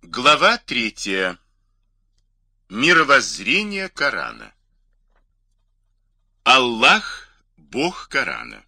Глава 3. Мировоззрение Корана. Аллах – Бог Корана.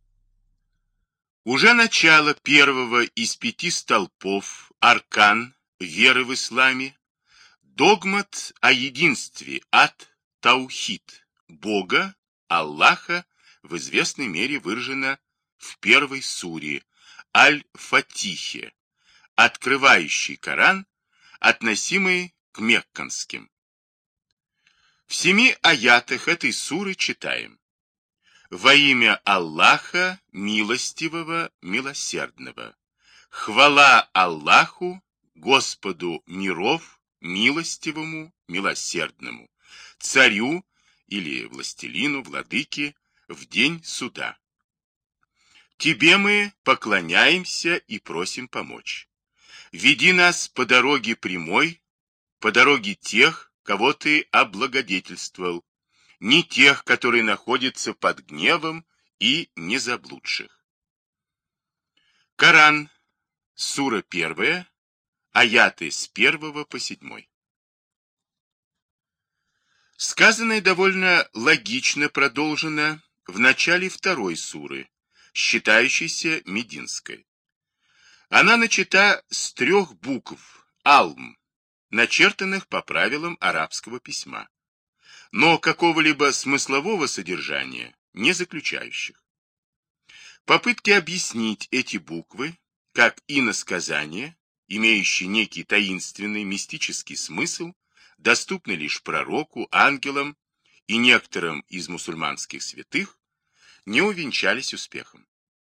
Уже начало первого из 5 столпов, аркан веры в исламе, догмат о единстве, таухид, Бога, Аллаха, в известной мере выражено в первой суре Аль-Фатихе, открывающий Коран, относимый к мекканским. В 7 аятах этой суры читаем: «Во имя Аллаха, милостивого, милосердного, хвала Аллаху, Господу миров, милостивому, милосердному, царю или властелину, владыке, в день суда. Тебе мы поклоняемся и просим помочь. Веди нас по дороге прямой, по дороге тех, кого ты облагодетельствовал, не тех, которые находятся под гневом, и незаблудших». Коран, сура 1, аяты с 1 по 7. Сказанное довольно логично продолжено в начале 2 суры, считающейся мединской. Она начата с 3 букв «Алм», начертанных по правилам арабского письма, но какого-либо смыслового содержания не заключающих. Попытки объяснить эти буквы как иносказания, имеющие некий таинственный мистический смысл, доступны лишь пророку, ангелам и некоторым из мусульманских святых, не увенчались успехом.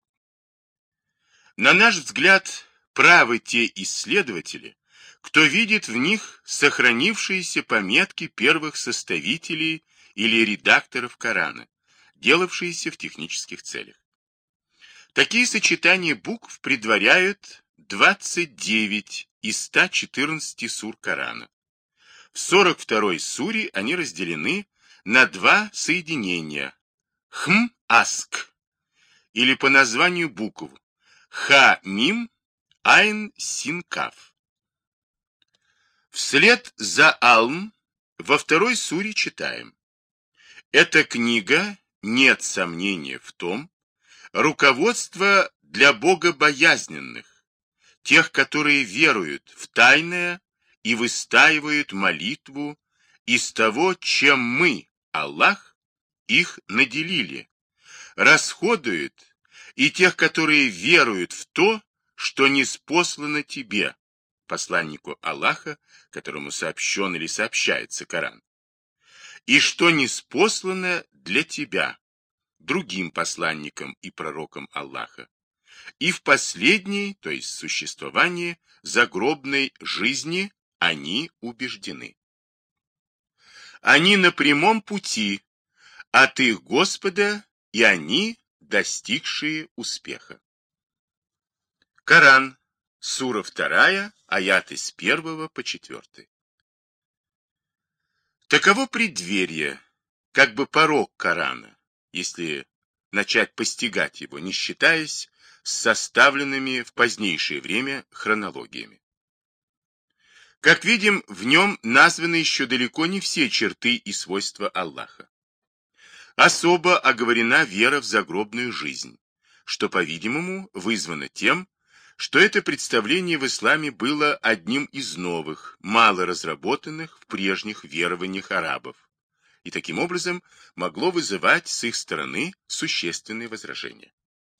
На наш взгляд, правы те исследователи, кто видит в них сохранившиеся пометки первых составителей или редакторов Корана, делавшиеся в технических целях. Такие сочетания букв предваряют 29 из 114 сур Корана. В 42-й суре они разделены на 2 соединения хм-аск, или по названию букв ха-мим, айн-син-каф. Вслед за Алм во 2 суре читаем: «Эта книга, нет сомнения в том, руководство для богобоязненных, тех, которые веруют в тайное и выстаивают молитву из того, чем мы, Аллах, их наделили, расходуют, и тех, которые веруют в то, что ниспослано тебе», посланнику Аллаха, которому сообщен или сообщается Коран, «и что ниспослано для тебя, другим посланникам и пророкам Аллаха, и в последней, то есть существовании загробной жизни они убеждены. Они на прямом пути от их Господа, и они достигшие успеха». Коран, сура 2, аяты с 1 по 4. Таково преддверие, как бы порог Корана, если начать постигать его, не считаясь с составленными в позднейшее время хронологиями. Как видим, в нем названы еще далеко не все черты и свойства Аллаха. Особо оговорена вера в загробную жизнь, что, по-видимому, вызвано тем, что это представление в исламе было одним из новых, мало разработанных в прежних верованиях арабов, и таким образом могло вызывать с их стороны существенные возражения.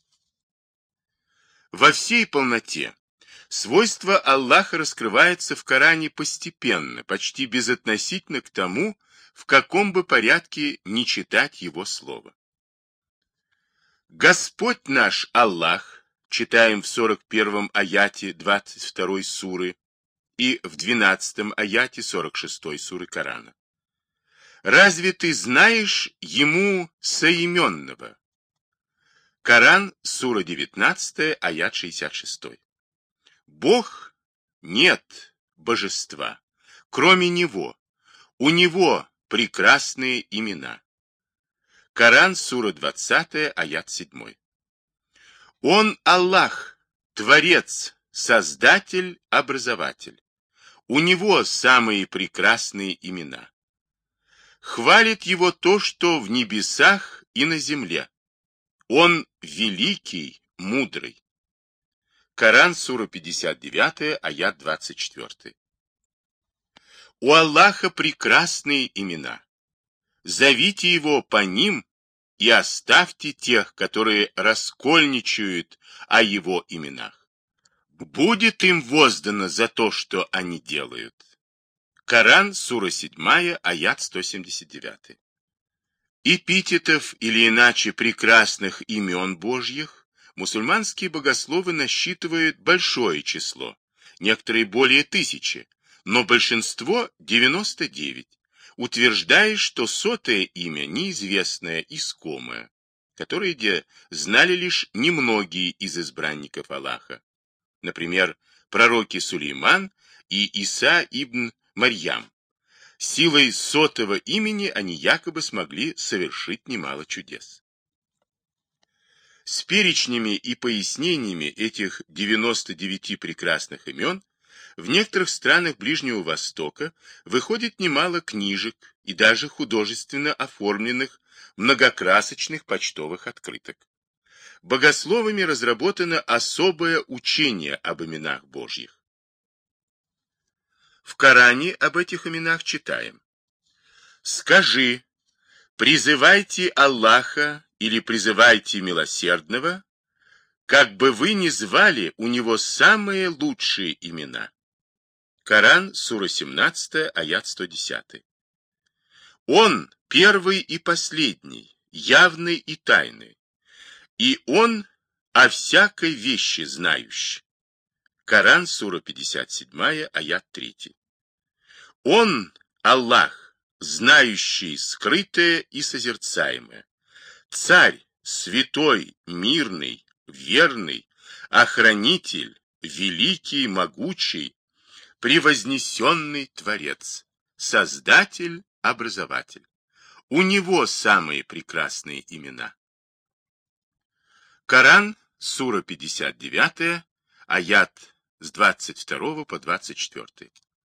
Во всей полноте свойства Аллаха раскрывается в Коране постепенно, почти безотносительно к тому, в каком бы порядке ни читать его слово. Господь наш Аллах, читаем в 41 аяте 22 суры и в 12 аяте 46 суры Корана. «Разве ты знаешь ему соименного?» Коран, сура 19, аят 66. «Бог нет божества, кроме Него, у Него прекрасные имена». Коран, сура 20, аят 7. «Он Аллах, Творец, Создатель, Образователь. У него самые прекрасные имена. Хвалит его то, что в небесах и на земле. Он великий, мудрый. Коран, сура 59, аят 24. У Аллаха прекрасные имена. Зовите его по ним и оставьте тех, которые раскольничают о его именах. Будет им воздано за то, что они делают. Коран, сура 7, аят 179. Эпитетов или иначе прекрасных имен Божьих мусульманские богословы насчитывают большое число, некоторые более 1000, но большинство 99, утверждая, что 100-е имя неизвестное, искомое, которое знали лишь немногие из избранников Аллаха. Например, пророки Сулейман и Иса ибн Марьям. Силой 100-го имени они якобы смогли совершить немало чудес. С перечнями и пояснениями этих 99 прекрасных имен в некоторых странах Ближнего Востока выходит немало книжек и даже художественно оформленных многокрасочных почтовых открыток. Богословами разработано особое учение об именах Божьих. В Коране об этих именах читаем: «Скажи, призывайте Аллаха или призывайте Милосердного, как бы вы ни звали у него самые лучшие имена». Коран, сура 17, аят 110. Он первый и последний, явный и тайный, и он о всякой вещи знающий. Коран, сура 57, аят 3. Он, Аллах, знающий скрытое и созерцаемое, царь, святой, мирный, верный, охранитель, великий, могучий, превознесенный Творец, Создатель, Образователь. У него самые прекрасные имена. Коран, сура 59, аят с 22 по 24.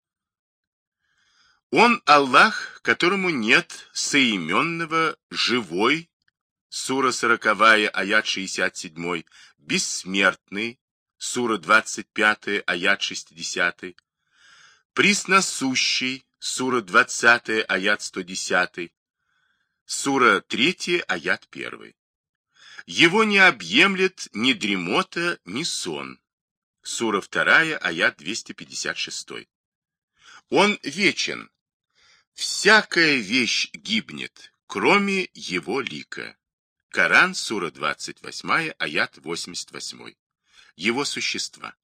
Он Аллах, которому нет соименного, живой, сура 40, аят 67, бессмертный, сура 25, аят 60, пресносущий, сура 20, аят 110, сура 3, аят 1. Его не объемлет ни дремота, ни сон. Сура 2, аят 256. Он вечен. Всякая вещь гибнет, кроме его лика. Коран, сура 28, аят 88. Его существа.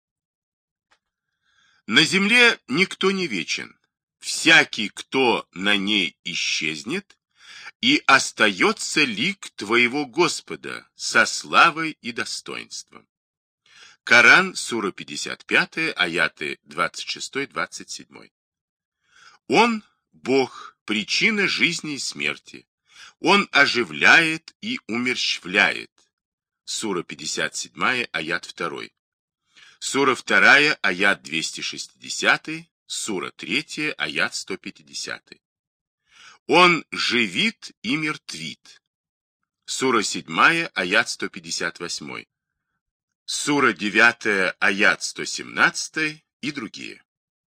На земле никто не вечен. Всякий, кто на ней исчезнет, и остается лик твоего Господа со славой и достоинством. Коран, сура 55, аяты 26-27. Он – Бог, причина жизни и смерти. Он оживляет и умерщвляет. Сура 57, аят 2. Сура 2, аят 260, сура 3, аят 150. Он живит и мертвит. Сура 7, аят 158. Сура 9, аят 117 и другие.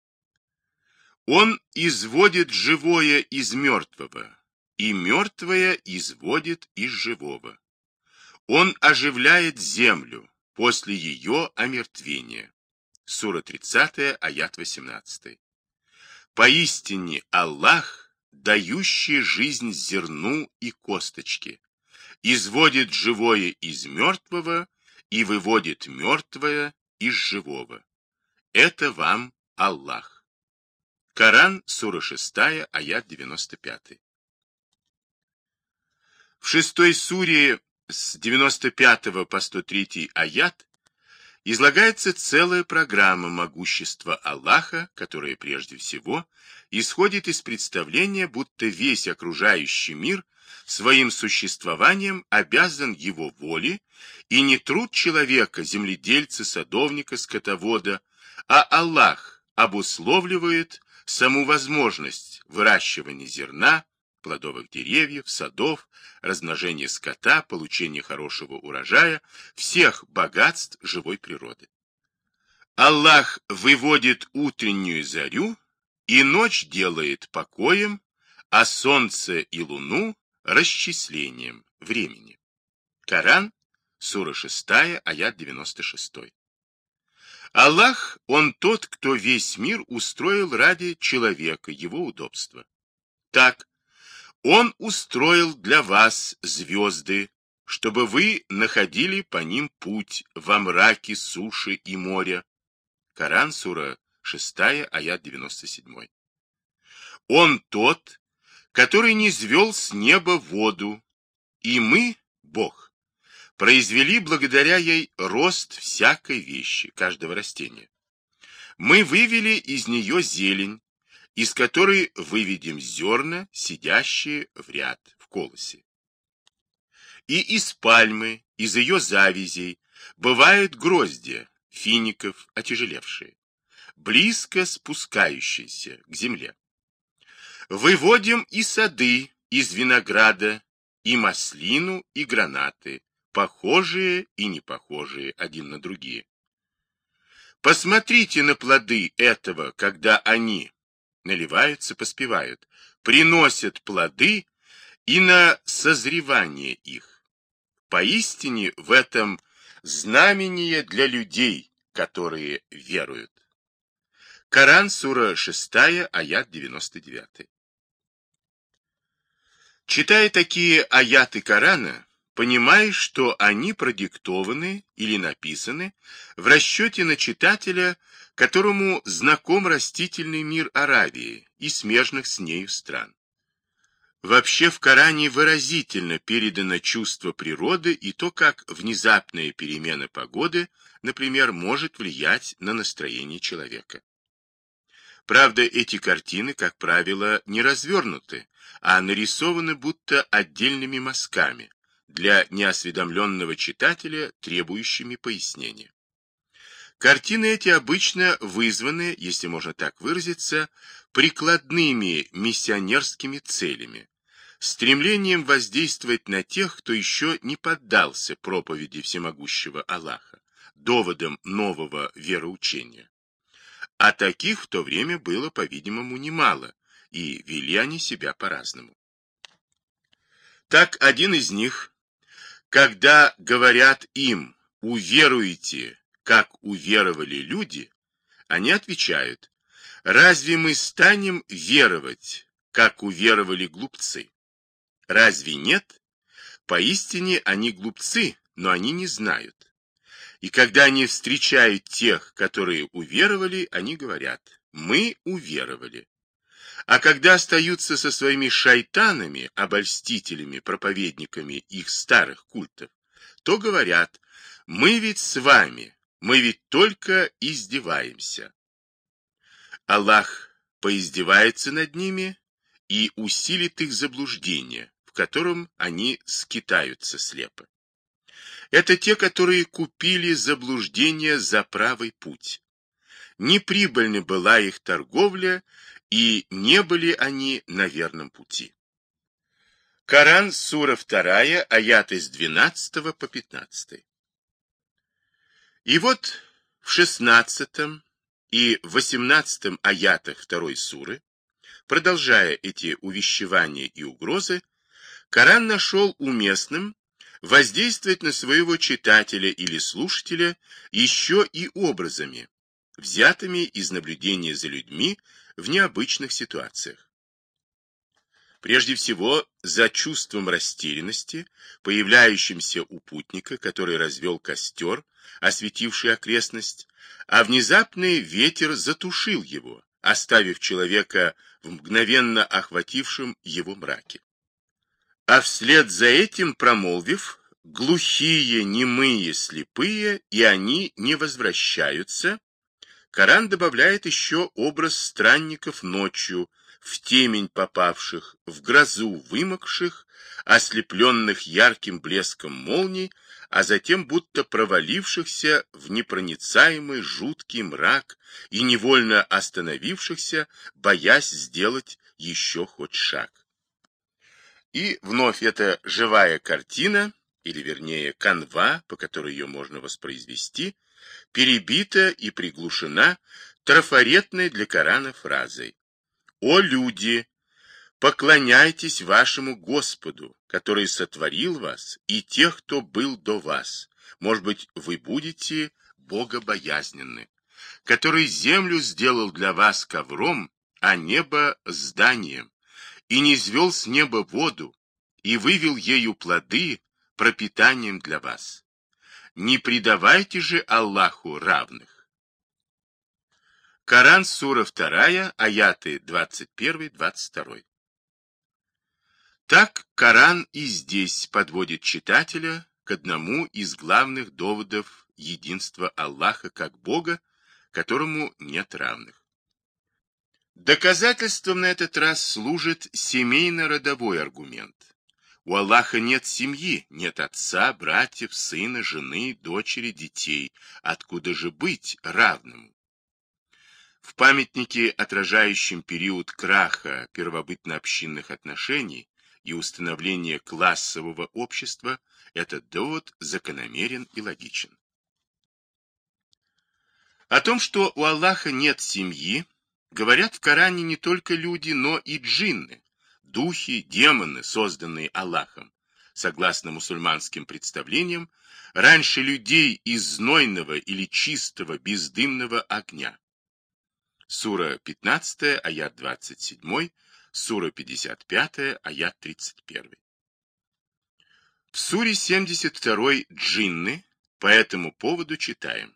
Он изводит живое из мертвого, и мертвое изводит из живого. Он оживляет землю после ее омертвения. Сура 30, аят 18. Поистине Аллах, дающий жизнь зерну и косточке, изводит живое из мертвого и выводит мертвое из живого. Это вам Аллах. Коран, сура 6, аят 95. В 6 суре с 95 по 103 аят излагается целая программа могущества Аллаха, которая прежде всего исходит из представления, будто весь окружающий мир своим существованием обязан его воле, и не труд человека, земледельца, садовника, скотовода, а Аллах обусловливает саму возможность выращивания зерна, плодовых деревьев, садов, размножения скота, получения хорошего урожая, всех богатств живой природы. Аллах выводит утреннюю зарю, и ночь делает покоем, а солнце и луну расчислением времени. Коран, сура 6, аят 96. Аллах, Он тот, кто весь мир устроил ради человека, его удобства. Так, Он устроил для вас звезды, чтобы вы находили по ним путь во мраке суши и моря. Коран, сура 6, аят 97. Он тот, который низвел с неба воду, и мы, Бог, произвели благодаря ей рост всякой вещи, каждого растения. Мы вывели из нее зелень, из которой выведем зерна, сидящие в ряд, в колосе. И из пальмы, из ее завязей, бывают гроздья, фиников, отяжелевшие, близко спускающиеся к земле. Выводим и сады из винограда, и маслину, и гранаты, похожие и не похожие один на другие. Посмотрите на плоды этого, когда они наливаются, поспевают, приносят плоды и на созревание их. Поистине в этом знамение для людей, которые веруют. Коран, сура 6, аят 99. Читая такие аяты Корана, понимаешь, что они продиктованы или написаны в расчете на читателя, которому знаком растительный мир Аравии и смежных с нею стран. Вообще в Коране выразительно передано чувство природы и то, как внезапная перемена погоды, например, может влиять на настроение человека. Правда, эти картины, как правило, не развернуты, а нарисованы будто отдельными мазками, для неосведомленного читателя, требующими пояснения. Картины эти обычно вызваны, если можно так выразиться, прикладными миссионерскими целями, стремлением воздействовать на тех, кто еще не поддался проповеди всемогущего Аллаха, доводам нового вероучения. А таких в то время было, по-видимому, немало, и вели они себя по-разному. Так один из них, когда говорят им «уверуйте, как уверовали люди», они отвечают: «Разве мы станем веровать, как уверовали глупцы? Разве нет? Поистине они глупцы, но они не знают». И когда они встречают тех, которые уверовали, они говорят: «Мы уверовали». А когда остаются со своими шайтанами, обольстителями, проповедниками их старых культов, то говорят: «Мы ведь с вами, мы ведь только издеваемся». Аллах поиздевается над ними и усилит их заблуждение, в котором они скитаются слепо. Это те, которые купили заблуждение за правый путь. Неприбыльна была их торговля, и не были они на верном пути. Коран, сура 2, аяты с 12 по 15. И вот в 16 и 18 аятах 2 суры, продолжая эти увещевания и угрозы, Коран нашел уместным воздействовать на своего читателя или слушателя еще и образами, взятыми из наблюдения за людьми в необычных ситуациях. Прежде всего, за чувством растерянности, появляющимся у путника, который развел костер, осветивший окрестность, а внезапный ветер затушил его, оставив человека в мгновенно охватившем его мраке. А вслед за этим промолвив: «Глухие, немые, слепые, и они не возвращаются», Коран добавляет еще образ странников ночью, в темень попавших, в грозу вымокших, ослепленных ярким блеском молний, а затем будто провалившихся в непроницаемый жуткий мрак и невольно остановившихся, боясь сделать еще хоть шаг. И вновь эта живая картина, или вернее канва, по которой ее можно воспроизвести, перебита и приглушена трафаретной для Корана фразой: «О люди, поклоняйтесь вашему Господу, который сотворил вас и тех, кто был до вас. Может быть, вы будете богобоязненны, который землю сделал для вас ковром, а небо зданием, и низвел с неба воду, и вывел ею плоды пропитанием для вас. Не предавайте же Аллаху равных». Коран, сура 2, аяты 21-22. Так Коран и здесь подводит читателя к одному из главных доводов единства Аллаха как Бога, которому нет равных. Доказательством на этот раз служит семейно-родовой аргумент. У Аллаха нет семьи, нет отца, братьев, сына, жены, дочери, детей. Откуда же быть равному? В памятнике, отражающем период краха первобытно-общинных отношений и установления классового общества, этот довод закономерен и логичен. О том, что у Аллаха нет семьи, говорят в Коране не только люди, но и джинны, духи, демоны, созданные Аллахом, согласно мусульманским представлениям, раньше людей из знойного или чистого бездымного огня. Сура 15, аят 27, сура 55, аят 31. В суре 72 «Джинны» по этому поводу читаем: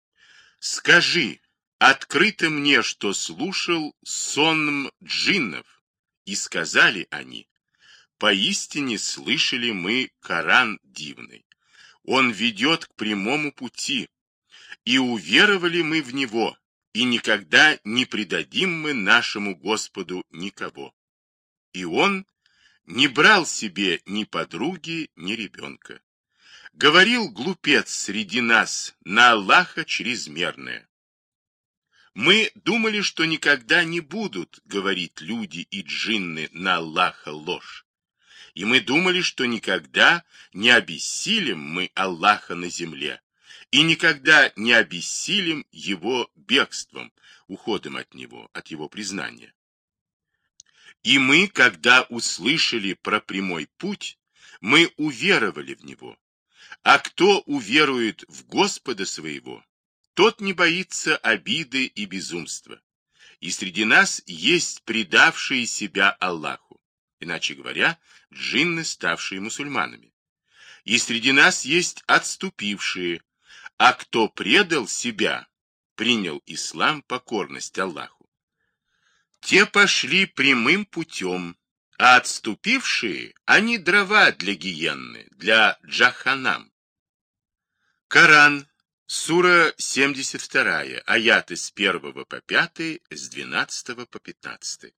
«Скажи, открыто мне, что слушал сон джиннов, и сказали они: поистине слышали мы Коран дивный, он ведет к прямому пути, и уверовали мы в него, и никогда не предадим мы нашему Господу никого. И он не брал себе ни подруги, ни ребенка. Говорил глупец среди нас на Аллаха чрезмерное. Мы думали, что никогда не будут говорить люди и джинны на Аллаха ложь. И мы думали, что никогда не обессилим мы Аллаха на земле, и никогда не обессилим его бегством, уходом от него, от его признания. И мы, когда услышали про прямой путь, мы уверовали в него. А кто уверует в Господа своего, тот не боится обиды и безумства. И среди нас есть предавшие себя Аллаху, иначе говоря, джинны, ставшие мусульманами. И среди нас есть отступившие, а кто предал себя, принял ислам, покорность Аллаху. Те пошли прямым путем, а отступившие, они дрова для гиенны, для джаханам. Коран, сура 72, аяты с 1 по 5, с 12 по 15.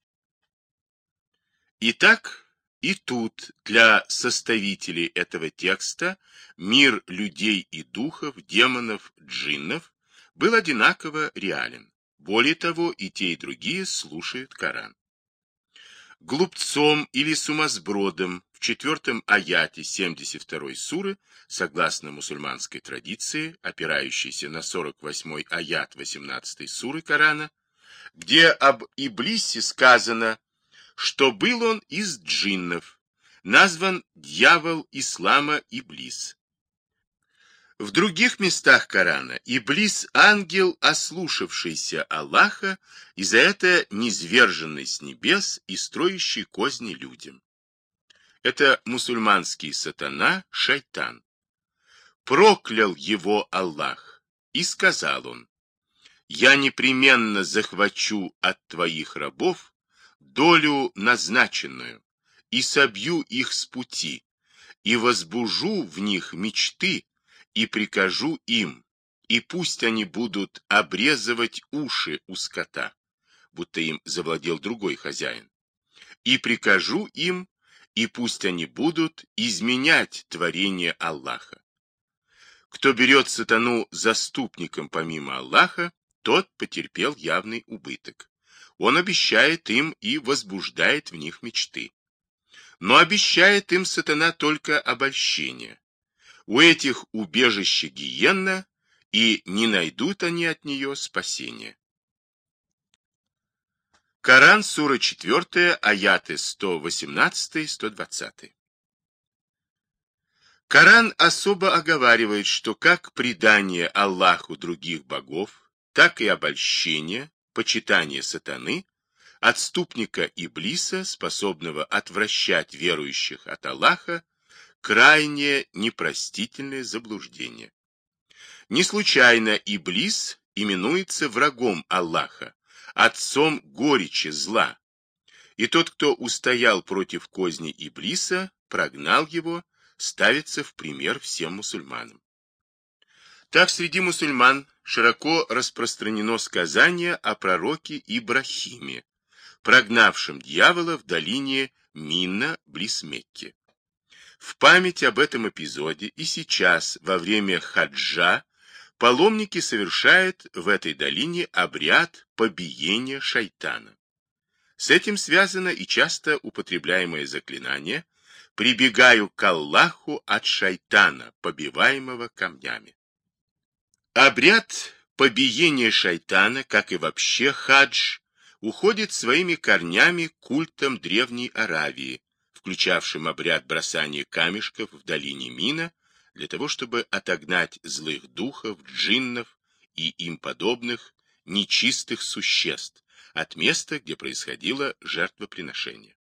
Итак, и тут для составителей этого текста мир людей и духов, демонов, джиннов был одинаково реален. Более того, и те, и другие слушают Коран. Глупцом или сумасбродом в 4 аяте 72 суры, согласно мусульманской традиции, опирающейся на 48 аят 18 суры Корана, где об Иблисе сказано, что был он из джиннов, назван дьявол ислама Иблис. В других местах Корана Иблис – ангел, ослушавшийся Аллаха, и за это низверженный с небес и строящий козни людям. Это мусульманский сатана, шайтан. Проклял его Аллах, и сказал он: «Я непременно захвачу от твоих рабов долю назначенную, и собью их с пути, и возбужу в них мечты, и прикажу им, и пусть они будут обрезывать уши у скота», будто им завладел другой хозяин, «и прикажу им, и пусть они будут изменять творение Аллаха. Кто берет сатану заступником помимо Аллаха, тот потерпел явный убыток. Он обещает им и возбуждает в них мечты. Но обещает им сатана только обольщение. У этих убежище гиенна, и не найдут они от нее спасения. Коран, сура 4, аяты 118-120. Коран особо оговаривает, что как предание Аллаху других богов, так и обольщение, почитание сатаны, отступника Иблиса, способного отвращать верующих от Аллаха, крайне непростительное заблуждение. Не случайно Иблис именуется врагом Аллаха, отцом горечи зла, и тот, кто устоял против козни Иблиса, прогнал его, ставится в пример всем мусульманам. Так среди мусульман широко распространено сказание о пророке Ибрахиме, прогнавшем дьявола в долине Минна близ Мекки. В память об этом эпизоде и сейчас, во время хаджа, паломники совершают в этой долине обряд побиения шайтана. С этим связано и часто употребляемое заклинание «Прибегаю к Аллаху от шайтана, побиваемого камнями». Обряд побиения шайтана, как и вообще хадж, уходит своими корнями к культам Древней Аравии, включавшим обряд бросания камешков в долине Мина, для того, чтобы отогнать злых духов, джиннов и им подобных нечистых существ от места, где происходило жертвоприношение.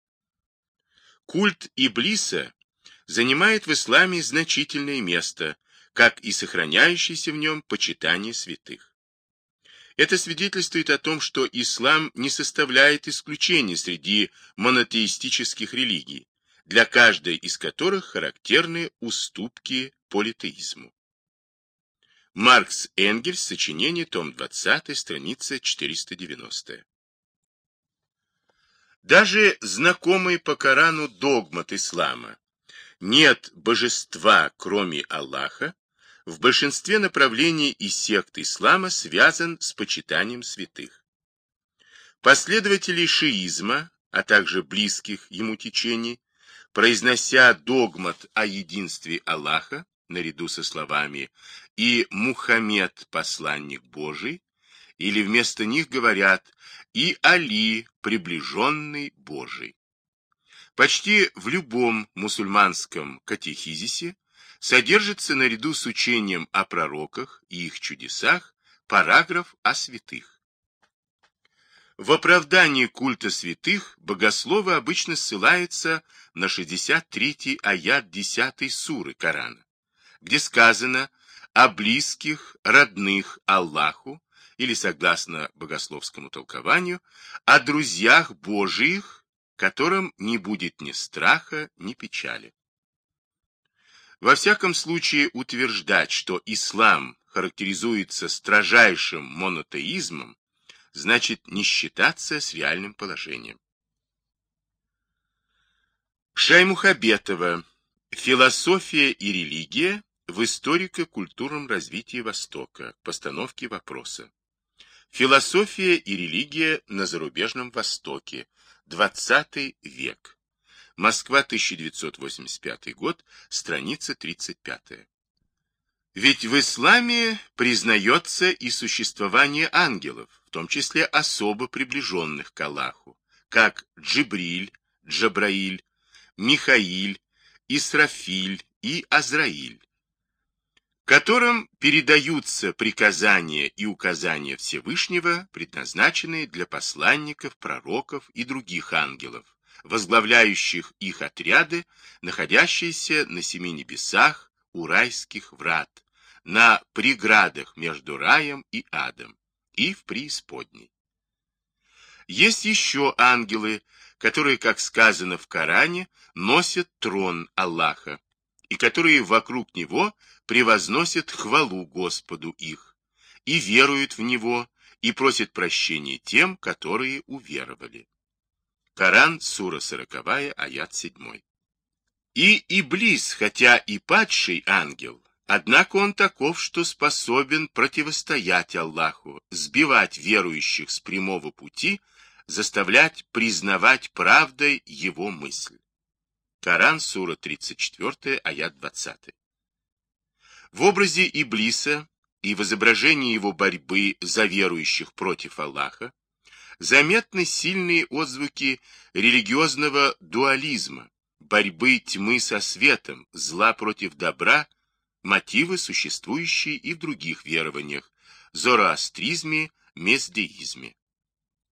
Культ Иблиса занимает в исламе значительное место, как и сохраняющееся в нем почитание святых. Это свидетельствует о том, что ислам не составляет исключения среди монотеистических религий, для каждой из которых характерны уступки политеизму. Маркс Энгельс, сочинение, том 20, страница 490. Даже знакомый по Корану догмат ислама «нет божества, кроме Аллаха» в большинстве направлений и сект ислама связан с почитанием святых. Последователи шиизма, а также близких ему течений, произнося догмат о единстве Аллаха, наряду со словами «и Мухаммед, посланник Божий», или вместо них говорят «и Али, приближенный Божий». Почти в любом мусульманском катехизисе содержится наряду с учением о пророках и их чудесах параграф о святых. В оправдании культа святых богословы обычно ссылаются на 63-й аят 10 суры Корана, где сказано о близких, родных Аллаху, или, согласно богословскому толкованию, о друзьях Божиих, которым не будет ни страха, ни печали. Во всяком случае, утверждать, что ислам характеризуется строжайшим монотеизмом, значит не считаться с реальным положением. Шаймухабетова. Философия и религия в историко-культурном развитии Востока. Постановки вопроса. Философия и религия на зарубежном Востоке. 20 век. Москва, 1985 год, страница 35. Ведь в исламе признается и существование ангелов, в том числе особо приближенных к Аллаху, как Джибриль, Джабраиль, Михаиль, Исрафиль и Азраиль, которым передаются приказания и указания Всевышнего, предназначенные для посланников, пророков и других ангелов, возглавляющих их отряды, находящиеся на 7 небесах у райских врат, на преградах между раем и адом, и в преисподней. Есть еще ангелы, которые, как сказано в Коране, носят трон Аллаха, и которые вокруг него превозносят хвалу Господу их, и веруют в него, и просят прощения тем, которые уверовали. Коран, сура 40, аят 7. И Иблис, хотя и падший ангел, Однако он таков, что способен противостоять Аллаху, сбивать верующих с прямого пути, заставлять признавать правдой его мысль. Коран, сура 34, аят 20. В образе Иблиса и в изображении его борьбы за верующих против Аллаха заметны сильные отзвуки религиозного дуализма, борьбы тьмы со светом, зла против добра, мотивы, существующие и в других верованиях – зороастризме, месдеизме.